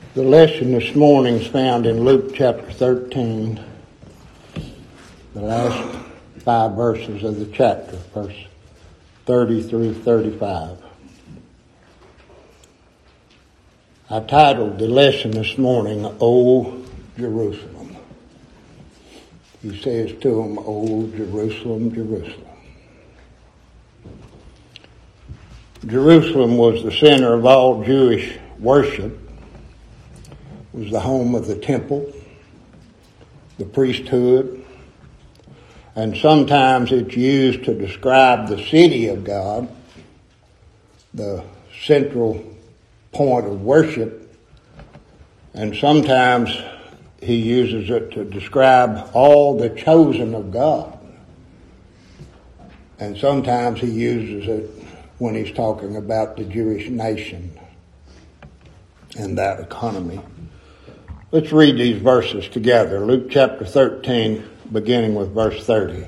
The lesson this morning is found in Luke chapter 13, the last 5 verses of the chapter, verse 30 through 35. I titled the lesson this morning, O Jerusalem. He says to them, O Jerusalem, Jerusalem. Jerusalem was the center of all Jewish worship. It was the home of the temple, the priesthood, and sometimes it's used to describe the city of God, the central point of worship, and sometimes he uses it to describe all the chosen of God, and sometimes he uses it when he's talking about the Jewish nation and that economy. Let's read these verses together. Luke chapter 13, beginning with verse 30.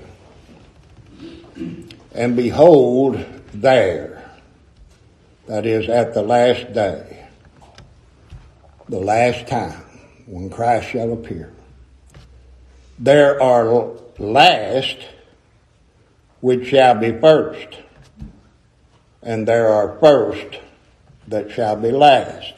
And behold, there, that is at the last day, the last time, when Christ shall appear, there are last which shall be first, and there are first that shall be last.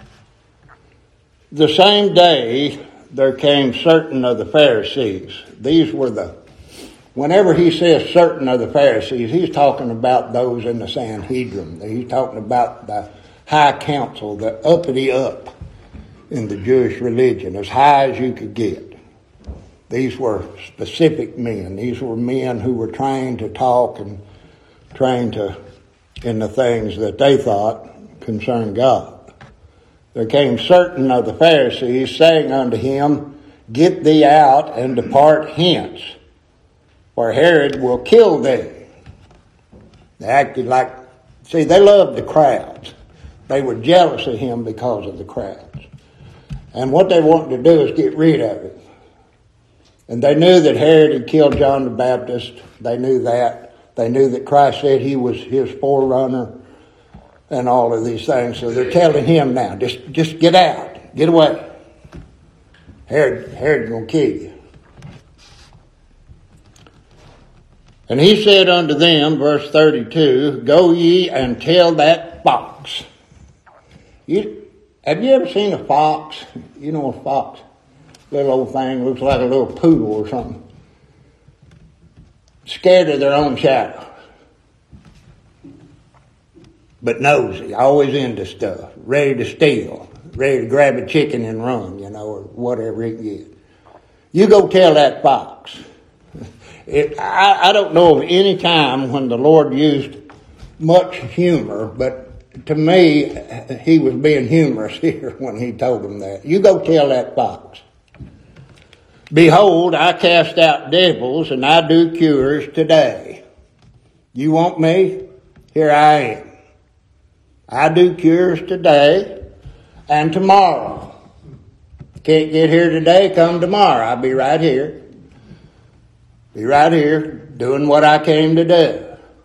The same day there came certain of the Pharisees. These were whenever he says certain of the Pharisees, he's talking about those in the Sanhedrin. He's talking about the high council, the uppity up in the Jewish religion, as high as you could get. These were specific men. These were men who were trained to talk and trained in the things that they thought concerned God. There came certain of the Pharisees, saying unto him, Get thee out and depart hence, for Herod will kill thee. They acted like, they loved the crowds. They were jealous of him because of the crowds. And what they wanted to do is get rid of it. And they knew that Herod had killed John the Baptist. They knew that. They knew that Christ said he was his forerunner and all of these things. So they're telling him now, just get out, get away. Herod's going to kill you. And he said unto them, verse 32, Go ye and tell that fox. Have you ever seen a fox? You know a fox? Little old thing, looks like a little poodle or something. Scared of their own shadow. But nosy, always into stuff, ready to steal, ready to grab a chicken and run, or whatever it gets. You go tell that fox. I don't know of any time when the Lord used much humor, but to me, he was being humorous here when he told them that. You go tell that fox. Behold, I cast out devils and I do cures today. You want me? Here I am. I do cures today and tomorrow. Can't get here today, come tomorrow. I'll be right here. Be right here doing what I came to do.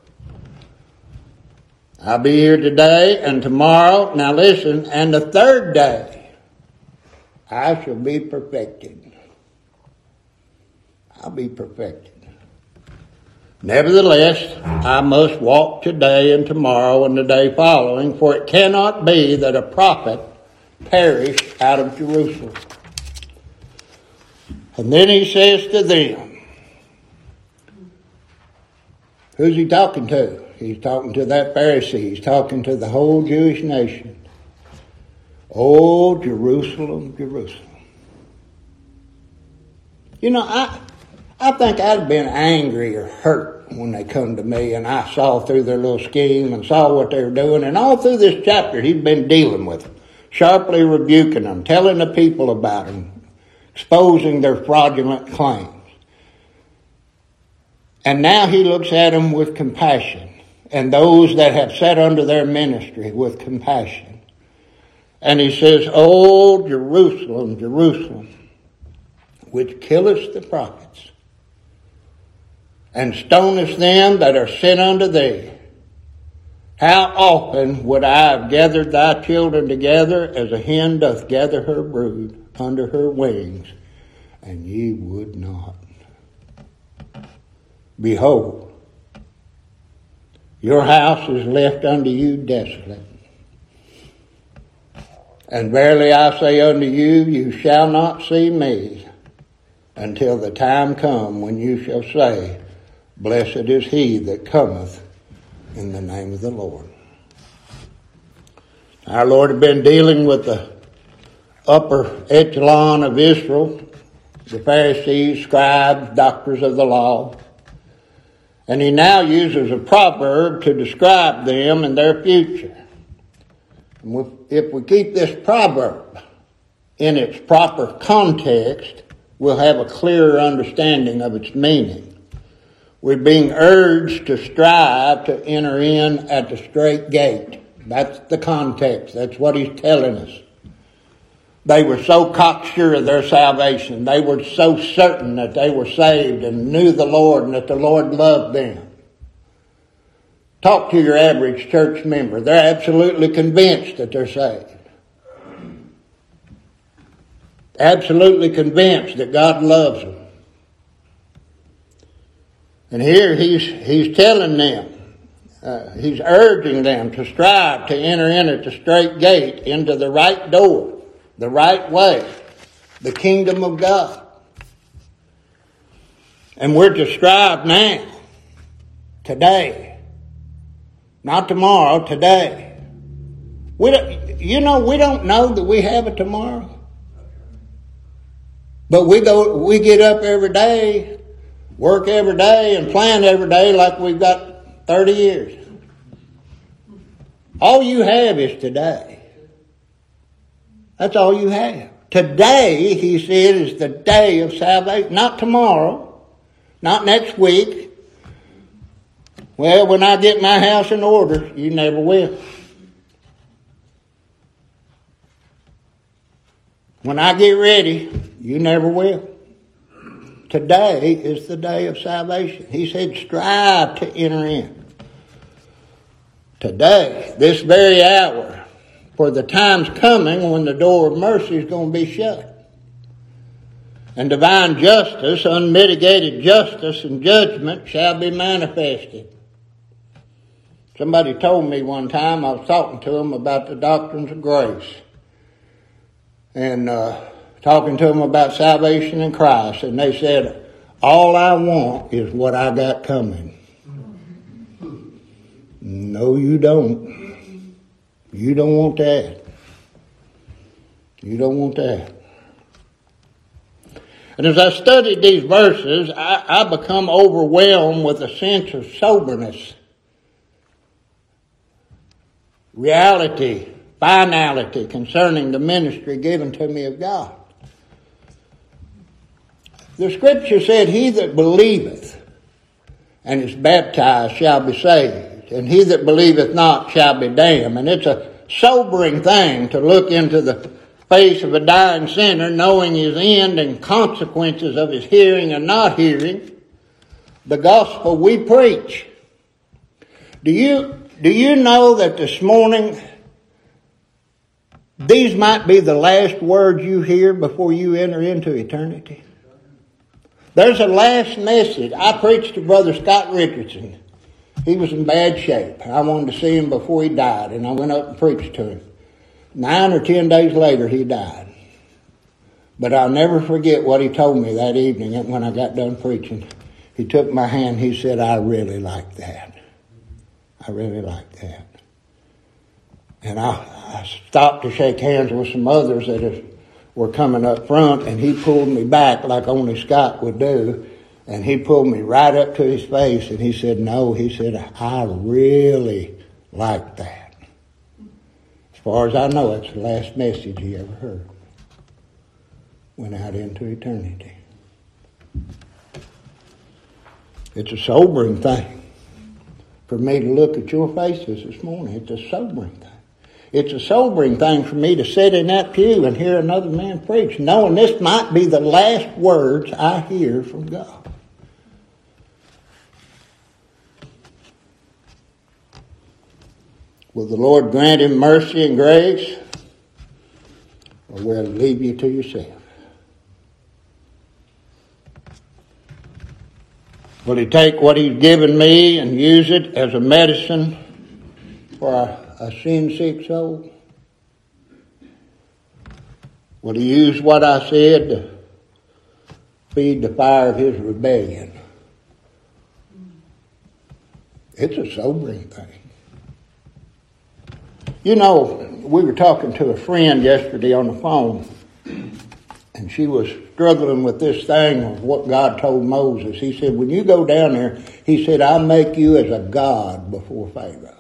I'll be here today and tomorrow. Now listen, and the third day I shall be perfected. I'll be perfected. Nevertheless, I must walk today and tomorrow and the day following, for it cannot be that a prophet perish out of Jerusalem. And then he says to them, who's he talking to? He's talking to that Pharisee. He's talking to the whole Jewish nation. Oh, Jerusalem, Jerusalem. I think I'd have been angry or hurt when they come to me and I saw through their little scheme and saw what they were doing. And all through this chapter, he's been dealing with them, sharply rebuking them, telling the people about them, exposing their fraudulent claims. And now he looks at them with compassion, and those that have sat under their ministry with compassion. And he says, O Jerusalem, Jerusalem, which killest the prophets, and stonest them that are sent unto thee. How often would I have gathered thy children together as a hen doth gather her brood under her wings, and ye would not. Behold, your house is left unto you desolate. And verily I say unto you, you shall not see me until the time come when you shall say, Blessed is he that cometh in the name of the Lord. Our Lord had been dealing with the upper echelon of Israel, the Pharisees, scribes, doctors of the law. And he now uses a proverb to describe them and their future. And if we keep this proverb in its proper context, we'll have a clearer understanding of its meaning. We're being urged to strive to enter in at the straight gate. That's the context. That's what he's telling us. They were so cocksure of their salvation. They were so certain that they were saved and knew the Lord and that the Lord loved them. Talk to your average church member. They're absolutely convinced that they're saved. Absolutely convinced that God loves them. And here he's telling them, he's urging them to strive to enter in at the straight gate, into the right door, the right way, the kingdom of God. And we're to strive now, today, not tomorrow, today. We don't know that we have a tomorrow. But we get up every day, work every day, and plan every day like we've got 30 years. All you have is today. That's all you have. Today, he said, is the day of salvation. Not tomorrow. Not next week. Well, when I get my house in order, you never will. When I get ready, you never will. Today is the day of salvation. He said, strive to enter in. Today, this very hour, for the time's coming when the door of mercy is going to be shut. And divine justice, unmitigated justice and judgment shall be manifested. Somebody told me one time, I was talking to them about the doctrines of grace. And talking to them about salvation in Christ. And they said, all I want is what I got coming. No, you don't. You don't want that. You don't want that. And as I studied these verses, I become overwhelmed with a sense of soberness, reality, finality concerning the ministry given to me of God. The scripture said, he that believeth and is baptized shall be saved, and he that believeth not shall be damned. And it's a sobering thing to look into the face of a dying sinner, knowing his end and consequences of his hearing and not hearing the gospel we preach. Do you know that this morning these might be the last words you hear before you enter into eternity? There's a last message. I preached to Brother Scott Richardson. He was in bad shape. I wanted to see him before he died, and I went up and preached to him. 9 or 10 days later, he died. But I'll never forget what he told me that evening when I got done preaching. He took my hand. He said, I really like that. I really like that. And I stopped to shake hands with some others that were coming up front, and he pulled me back like only Scott would do. And he pulled me right up to his face, and he said, no, he said, I really like that. As far as I know, it's the last message he ever heard. Went out into eternity. It's a sobering thing for me to look at your faces this morning. It's a sobering thing. It's a sobering thing for me to sit in that pew and hear another man preach, knowing this might be the last words I hear from God. Will the Lord grant him mercy and grace, or will he leave you to yourself? Will he take what he's given me and use it as a medicine for a sin-sick soul? Will he use what I said to feed the fire of his rebellion? It's a sobering thing. You know, we were talking to a friend yesterday on the phone, and she was struggling with this thing of what God told Moses. He said, when you go down there, he said, I'll make you as a god before Pharaoh.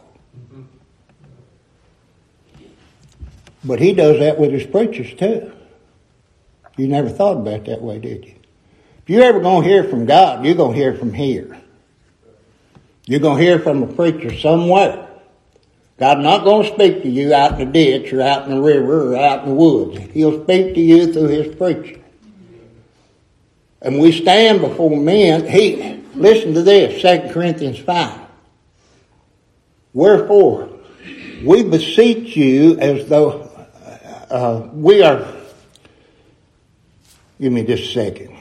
But he does that with his preachers too. You never thought about it that way, did you? If you're ever going to hear from God, you're going to hear from here. You're going to hear from a preacher somewhere. God's not going to speak to you out in the ditch or out in the river or out in the woods. He'll speak to you through his preacher. And we stand before men. Listen to this, 2 Corinthians 5. Wherefore, we beseech you as though we are... Give me just a second.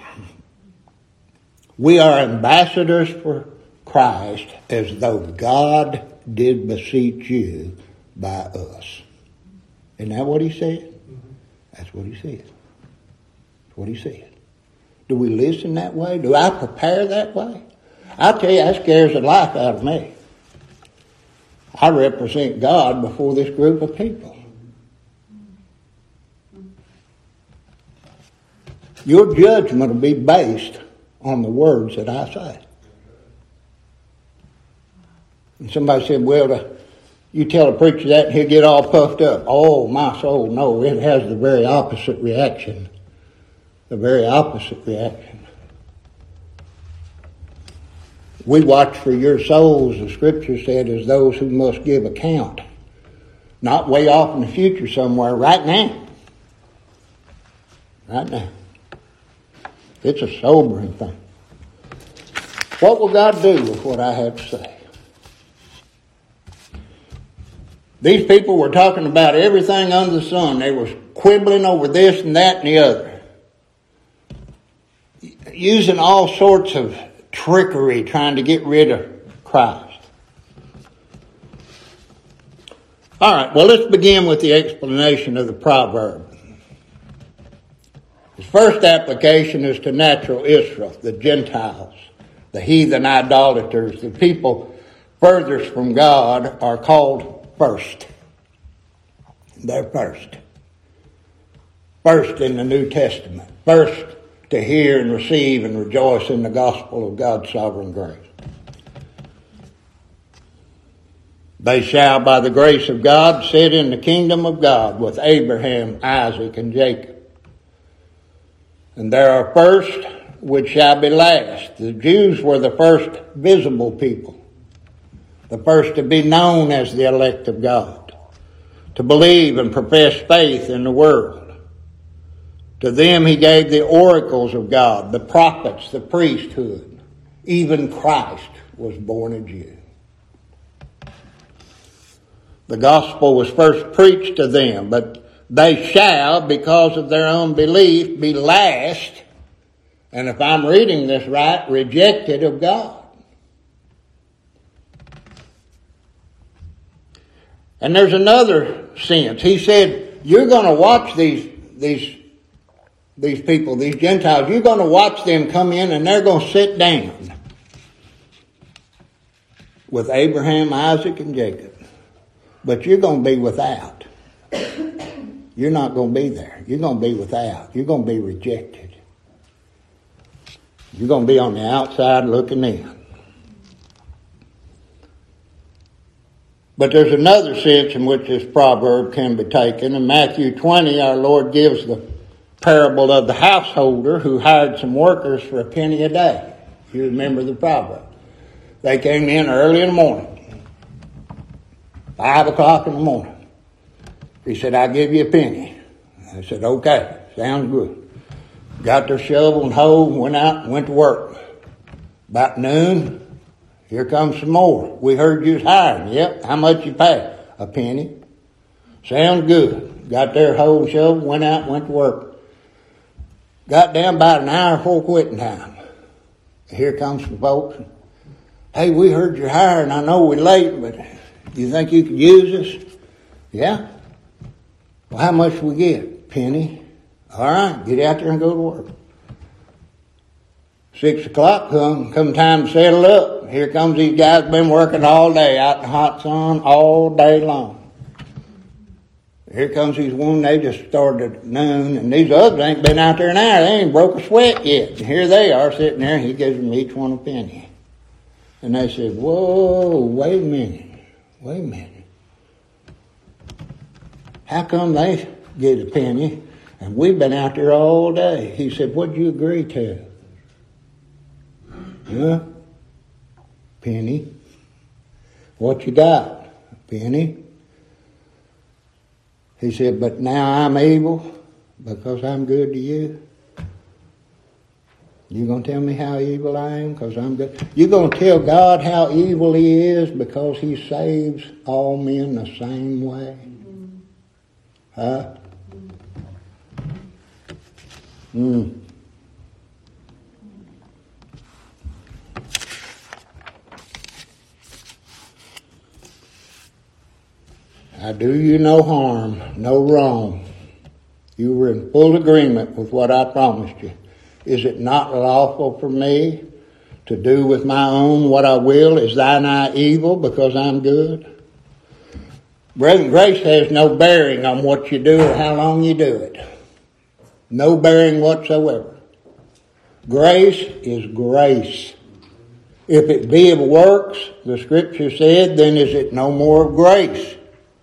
We are ambassadors for Christ as though God did beseech you by us. Isn't that what he said? That's what he said. That's what he said. Do we listen that way? Do I prepare that way? I tell you, that scares the life out of me. I represent God before this group of people. Your judgment will be based on the words that I say. And somebody said, well, you tell a preacher that and he'll get all puffed up. Oh, my soul, no, it has the very opposite reaction. The very opposite reaction. We watch for your souls, the scripture said, as those who must give account. Not way off in the future somewhere, right now. Right now. It's a sobering thing. What will God do with what I have to say? These people were talking about everything under the sun. They were quibbling over this and that and the other. Using all sorts of trickery trying to get rid of Christ. All right, well, let's begin with the explanation of the proverb. His first application is to natural Israel, the Gentiles, the heathen idolaters, the people furthest from God are called first. They're first. First in the New Testament. First to hear and receive and rejoice in the gospel of God's sovereign grace. They shall, by the grace of God, sit in the kingdom of God with Abraham, Isaac, and Jacob. And there are first which shall be last. The Jews were the first visible people. The first to be known as the elect of God. To believe and profess faith in the world. To them he gave the oracles of God, the prophets, the priesthood. Even Christ was born a Jew. The gospel was first preached to them, but they shall, because of their unbelief, be last, and if I'm reading this right, rejected of God. And there's another sense. He said, you're going to watch these people, these Gentiles, you're going to watch them come in and they're going to sit down with Abraham, Isaac, and Jacob. But you're going to be without. You're not going to be there. You're going to be without. You're going to be rejected. You're going to be on the outside looking in. But there's another sense in which this proverb can be taken. In Matthew 20, our Lord gives the parable of the householder who hired some workers for a penny a day. You remember the proverb. They came in early in the morning. 5 o'clock in the morning. He said, I'll give you a penny. I said, okay, sounds good. Got their shovel and hoe, went out and went to work. About noon, here comes some more. We heard you was hiring. Yep, how much you pay? A penny. Sounds good. Got their hoe and shovel, went out and went to work. Got down about an hour before quitting time. Here comes some folks. Hey, we heard you're hiring. I know we're late, but you think you could use us? Yeah. Well, how much we get? Penny. All right, get out there and go to work. 6 o'clock come time to settle up. Here comes these guys been working all day out in the hot sun all day long. Here comes these one, they just started at noon, and these others ain't been out there an hour. They ain't broke a sweat yet. And here they are sitting there, and he gives them each one a penny. And they said, whoa, wait a minute. How come they get a penny and we've been out there all day? He said, what'd you agree to? Huh? Penny. What you got? Penny. He said, but now I'm evil because I'm good to you. You going to tell me how evil I am because I'm good? You going to tell God how evil he is because he saves all men the same way? Huh? I do you no harm, no wrong. You were in full agreement with what I promised you. Is it not lawful for me to do with my own what I will? Is thine eye evil because I'm good? Brethren, grace has no bearing on what you do or how long you do it. No bearing whatsoever. Grace is grace. If it be of works, the scripture said, then is it no more of grace?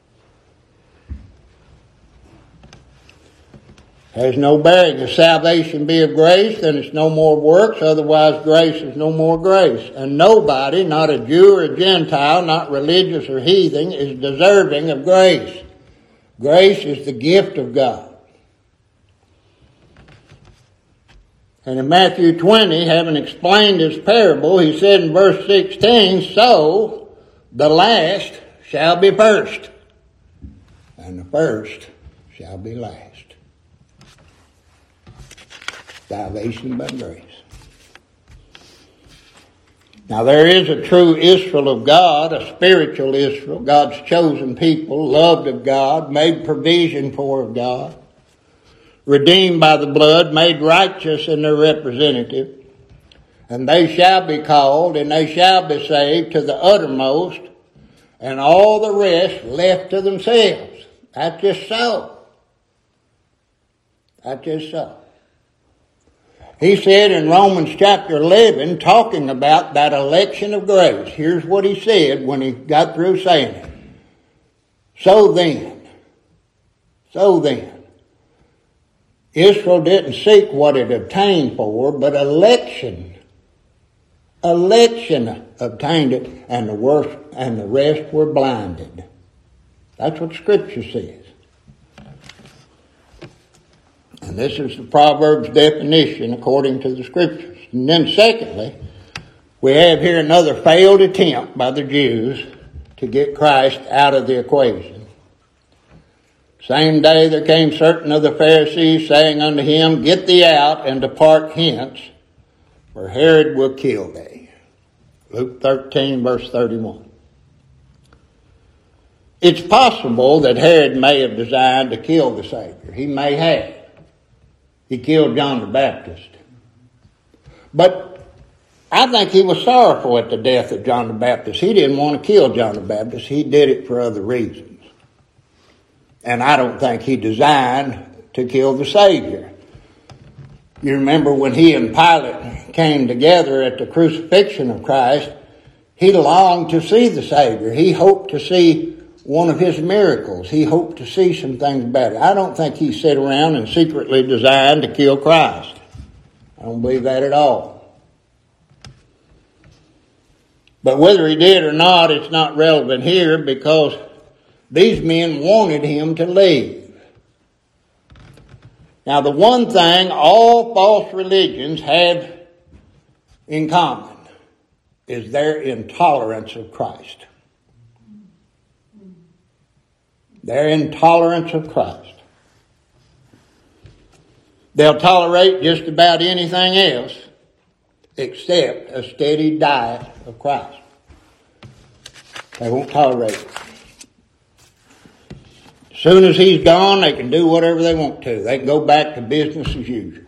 Has no bearing. If salvation be of grace, then it's no more works. Otherwise, grace is no more grace. And nobody, not a Jew or a Gentile, not religious or heathen, is deserving of grace. Grace is the gift of God. And in Matthew 20, having explained this parable, he said in verse 16, so the last shall be first, and the first shall be last. Salvation by grace. Now there is a true Israel of God, a spiritual Israel, God's chosen people, loved of God, made provision for of God, redeemed by the blood, made righteous in their representative, and they shall be called and they shall be saved to the uttermost, and all the rest left to themselves. That's just so. That's just so. He said in Romans chapter 11, talking about that election of grace, here's what he said when he got through saying it. So then, Israel didn't seek what it obtained for, but election obtained it, and the rest were blinded. That's what Scripture says. And this is the Proverbs definition according to the Scriptures. And then secondly, we have here another failed attempt by the Jews to get Christ out of the equation. Same day there came certain of the Pharisees, saying unto him, get thee out and depart hence, for Herod will kill thee. Luke 13, verse 31. It's possible that Herod may have designed to kill the Savior. He may have. He killed John the Baptist. But I think he was sorrowful at the death of John the Baptist. He didn't want to kill John the Baptist. He did it for other reasons. And I don't think he designed to kill the Savior. You remember when he and Pilate came together at the crucifixion of Christ, he longed to see the Savior. He hoped to see one of his miracles. He hoped to see some things better. I don't think he sat around and secretly designed to kill Christ. I don't believe that at all. But whether he did or not, it's not relevant here because these men wanted him to leave. Now, the one thing all false religions have in common is their intolerance of Christ. Their intolerance of Christ. They'll tolerate just about anything else except a steady diet of Christ. They won't tolerate it. As soon as he's gone, they can do whatever they want to. They can go back to business as usual.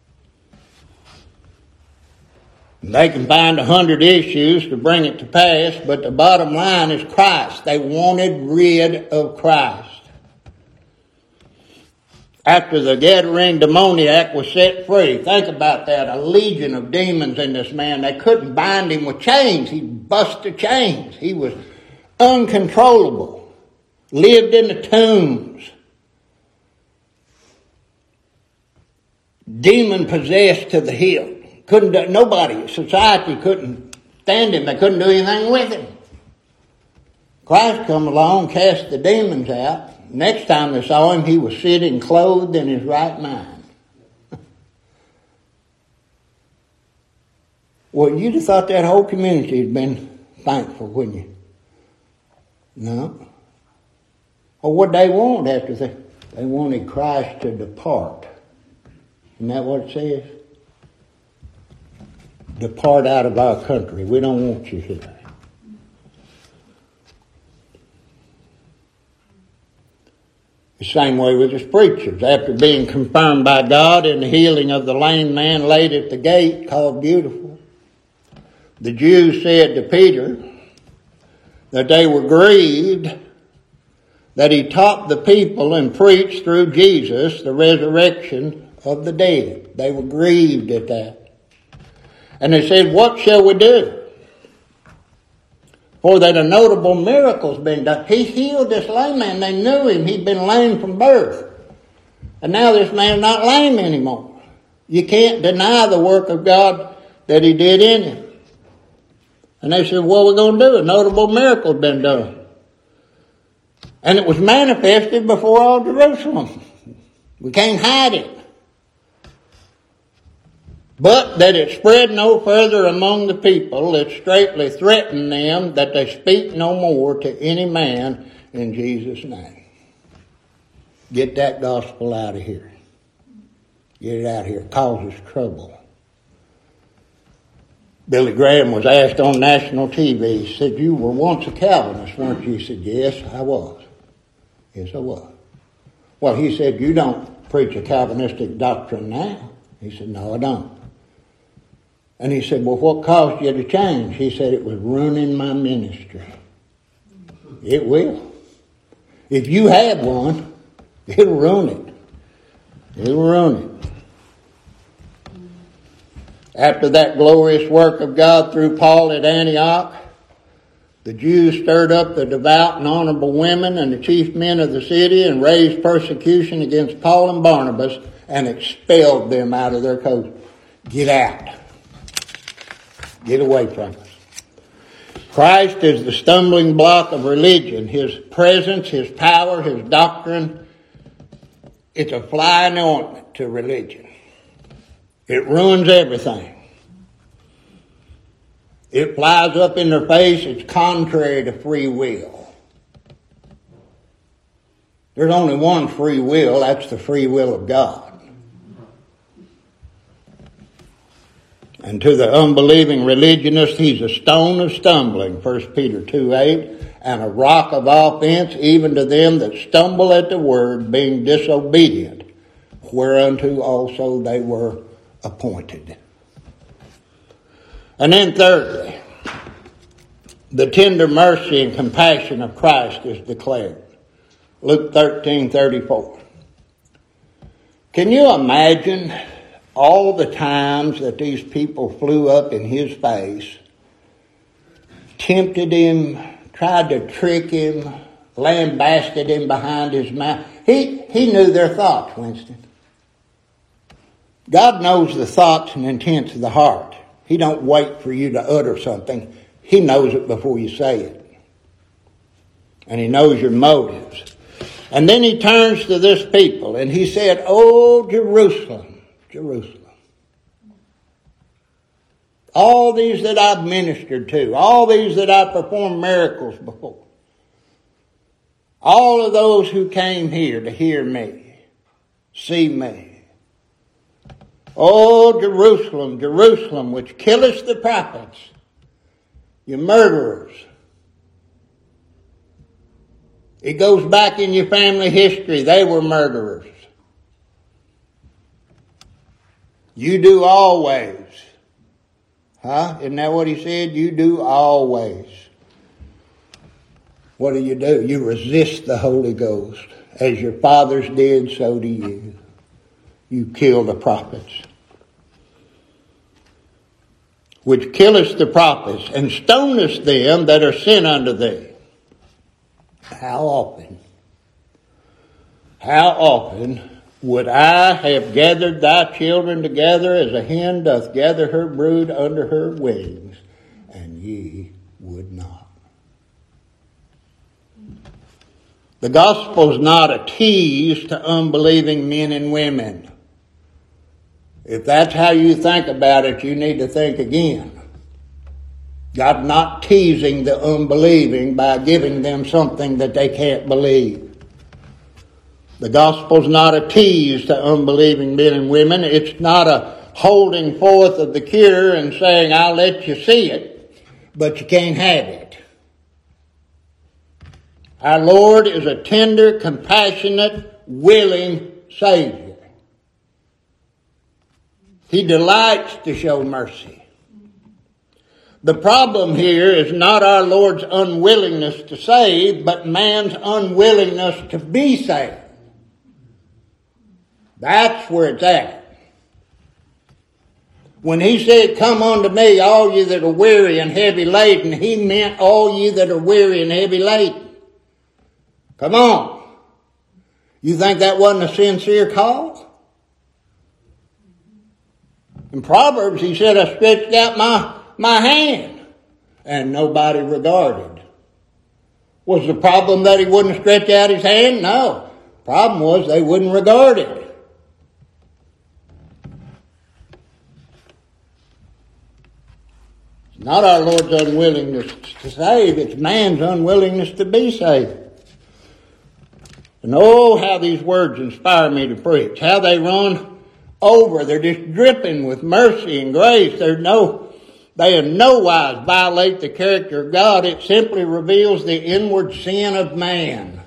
They can find 100 issues to bring it to pass, but the bottom line is Christ. They wanted rid of Christ. After the Gadarene demoniac was set free, think about that, a legion of demons in this man. They couldn't bind him with chains. He bust the chains. He was uncontrollable. Lived in the tombs. Demon possessed to the hilt. Nobody, society couldn't stand him. They couldn't do anything with him. Christ come along, cast the demons out. Next time they saw him, he was sitting clothed in his right mind. Well, you'd have thought that whole community had been thankful, wouldn't you? No. Well, what they want after they wanted Christ to depart. Isn't that what it says? Depart out of our country. We don't want you here. The same way with his preachers. After being confirmed by God in the healing of the lame man laid at the gate called Beautiful, the Jews said to Peter that they were grieved that he taught the people and preached through Jesus the resurrection of the dead. They were grieved at that. And they said, what shall we do? For that a notable miracle's been done. He healed this lame man. They knew him. He'd been lame from birth. And now this man's not lame anymore. You can't deny the work of God that he did in him. And they said, what are we going to do? A notable miracle's been done. And it was manifested before all Jerusalem. We can't hide it. But that it spread no further among the people, it straitly threatened them that they speak no more to any man in Jesus' name. Get that gospel out of here. Get it out of here. It causes trouble. Billy Graham was asked on national TV, he said, you were once a Calvinist, weren't you? He said, yes, I was. Yes, I was. Well, he said, you don't preach a Calvinistic doctrine now. He said, no, I don't. And he said, well, what caused you to change? He said, it was ruining my ministry. It will. If you have one, it'll ruin it. It'll ruin it. After that glorious work of God through Paul at Antioch, the Jews stirred up the devout and honorable women and the chief men of the city and raised persecution against Paul and Barnabas and expelled them out of their coast. Get out. Get away from us. Christ is the stumbling block of religion. His presence, his power, his doctrine, it's a fly in the ointment to religion. It ruins everything. It flies up in their face. It's contrary to free will. There's only one free will. That's the free will of God. And to the unbelieving religionist, he's a stone of stumbling, 1 Peter 2:8, and a rock of offense, even to them that stumble at the word, being disobedient, whereunto also they were appointed. And then thirdly, the tender mercy and compassion of Christ is declared. Luke 13:34. Can you imagine all the times that these people flew up in his face, tempted him, tried to trick him, lambasted him behind his mouth? He knew their thoughts, Winston. God knows the thoughts and intents of the heart. He don't wait for you to utter something. He knows it before you say it. And he knows your motives. And then he turns to this people and he said, "Oh, Jerusalem, Jerusalem. All these that I've ministered to, all these that I've performed miracles before, All of those who came here to hear me, see me. O Jerusalem, Jerusalem, which killest the prophets, you murderers. It goes back in your family history. They were murderers. You do always. Isn't that what he said? You do always. What do? You resist the Holy Ghost. As your fathers did, so do you. You kill the prophets. Which killest the prophets, and stonest them that are sent unto thee. How often would I have gathered thy children together as a hen doth gather her brood under her wings, and ye would not. The gospel is not a tease to unbelieving men and women. If that's how you think about it, you need to think again. God's not teasing the unbelieving by giving them something that they can't believe. The gospel's not a tease to unbelieving men and women. It's not a holding forth of the cure and saying, I'll let you see it, but you can't have it. Our Lord is a tender, compassionate, willing Savior. He delights to show mercy. The problem here is not our Lord's unwillingness to save, but man's unwillingness to be saved. That's where it's at. When he said, come unto me, all you that are weary and heavy laden, he meant all you that are weary and heavy laden. Come on. You think that wasn't a sincere call? In Proverbs, he said, I stretched out my hand, and nobody regarded. Was the problem that he wouldn't stretch out his hand? No. The problem was they wouldn't regard it. It's not our Lord's unwillingness to save, it's man's unwillingness to be saved. And oh, how these words inspire me to preach. How they run over. They're just dripping with mercy and grace. They in no wise violate the character of God. It simply reveals the inward sin of man.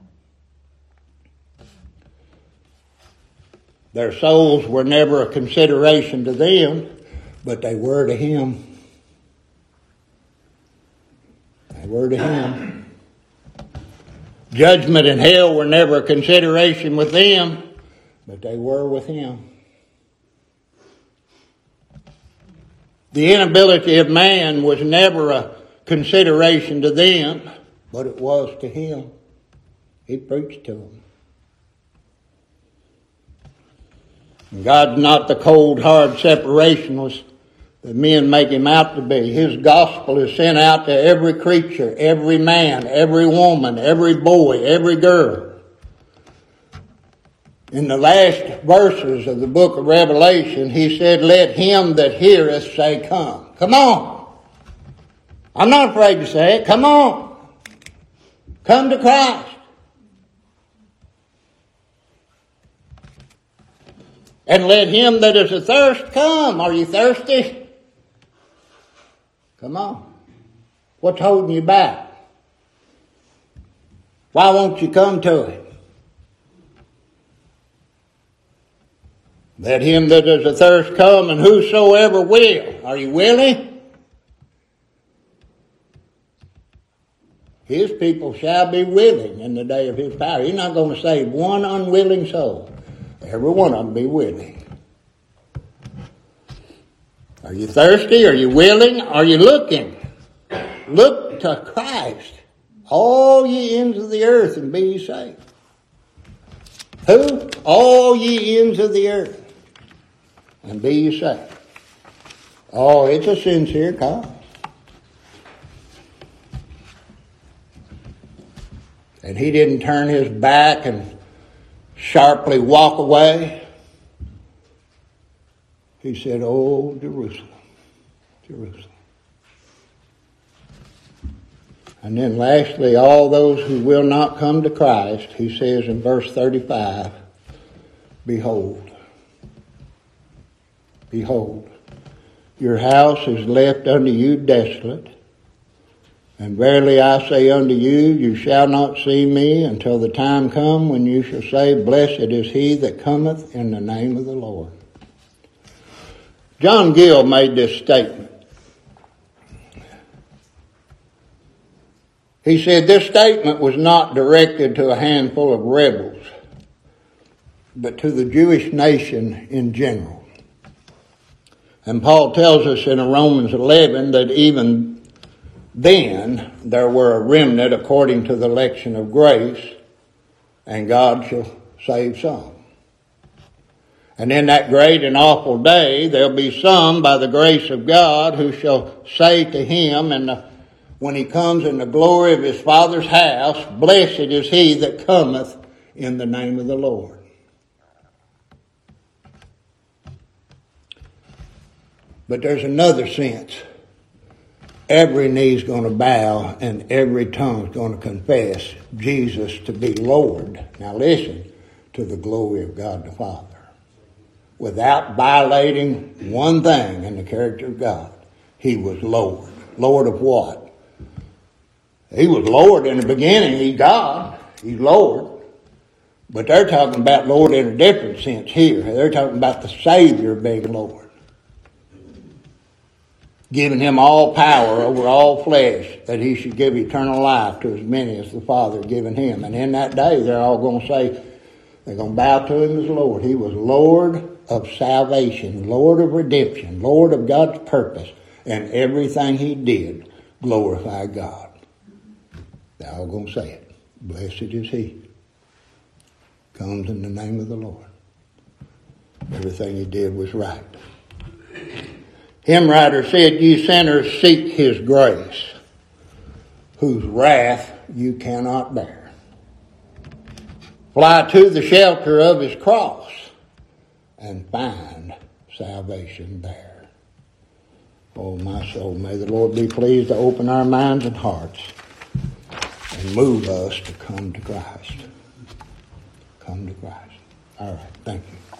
Their souls were never a consideration to them, but they were to him. They were to him. Judgment and hell were never a consideration with them, but they were with him. The inability of man was never a consideration to them, but it was to him. He preached to them. And God's not the cold, hard separationist that men make him out to be. His gospel is sent out to every creature, every man, every woman, every boy, every girl. In the last verses of the book of Revelation, he said, let him that heareth say, come. Come on. I'm not afraid to say it. Come on. Come to Christ. And let him that is athirst come. Are you thirsty? Come on. What's holding you back? Why won't you come to him? Let him that is athirst come, and whosoever will. Are you willing? His people shall be willing in the day of his power. He's not going to save one unwilling soul. Every one of them be willing. Are you thirsty? Are you willing? Are you looking? Look to Christ, all ye ends of the earth, and be ye saved. Who? All ye ends of the earth, and be ye saved. Oh, it's a sincere cause. And he didn't turn his back and sharply walk away. He said, oh, Jerusalem, Jerusalem. And then lastly, all those who will not come to Christ, he says in verse 35, behold, behold, your house is left unto you desolate. And verily I say unto you, you shall not see me until the time come when you shall say, blessed is he that cometh in the name of the Lord. John Gill made this statement. He said this statement was not directed to a handful of rebels, but to the Jewish nation in general. And Paul tells us in Romans 11 that even then there were a remnant according to the election of grace, and God shall save some. And in that great and awful day, there'll be some by the grace of God who shall say to him, when he comes in the glory of his Father's house, blessed is he that cometh in the name of the Lord. But there's another sense. Every knee's going to bow and every tongue's going to confess Jesus to be Lord. Now listen, to the glory of God the Father. Without violating one thing in the character of God, he was Lord. Lord of what? He was Lord in the beginning. He's God. He's Lord. But they're talking about Lord in a different sense here. They're talking about the Savior being Lord. Giving him all power over all flesh, that he should give eternal life to as many as the Father had given him. And in that day, they're all going to say, they're going to bow to him as Lord. He was Lord of salvation, Lord of redemption, Lord of God's purpose. And everything he did glorified God. They're all going to say it. Blessed is he. Comes in the name of the Lord. Everything he did was right. Hymn writer said, you sinners seek his grace, whose wrath you cannot bear. Fly to the shelter of his cross and find salvation there. Oh, my soul, may the Lord be pleased to open our minds and hearts and move us to come to Christ. Come to Christ. All right, thank you.